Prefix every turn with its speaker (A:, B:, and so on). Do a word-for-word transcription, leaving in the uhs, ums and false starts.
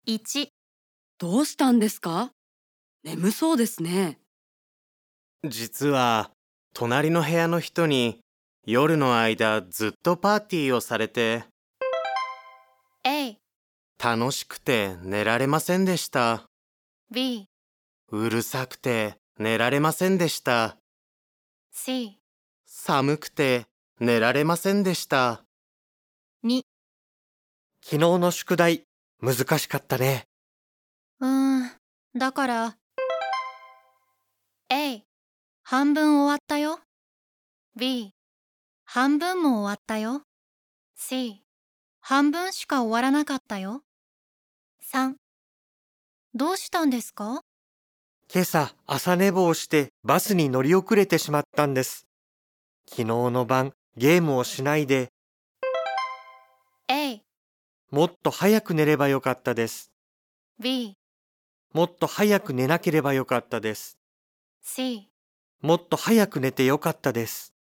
A: いち、
B: どうしたんですか？眠そうですね。
C: 実は、隣の部屋の人に夜の間ずっとパーティーをされて、
A: A、
C: 楽しくて寝られませんでした。
A: B、
C: うるさくて寝られませんでした。
A: C、
C: 寒くて寝られませんでした。
A: に。
D: 昨日の宿題、難しかったね。
A: うーん、だから、A、半分終わったよ。B、半分も終わったよ。C、半分しか終わらなかったよ。さん、どうしたんですか？
D: 今朝、朝寝坊してバスに乗り遅れてしまったんです。昨日の晩、ゲームをしないで、
A: A、
D: もっと早く寝ればよかったです。
A: B、
D: もっと早く寝なければよかったです。
A: C。
D: もっと早く寝てよかったです。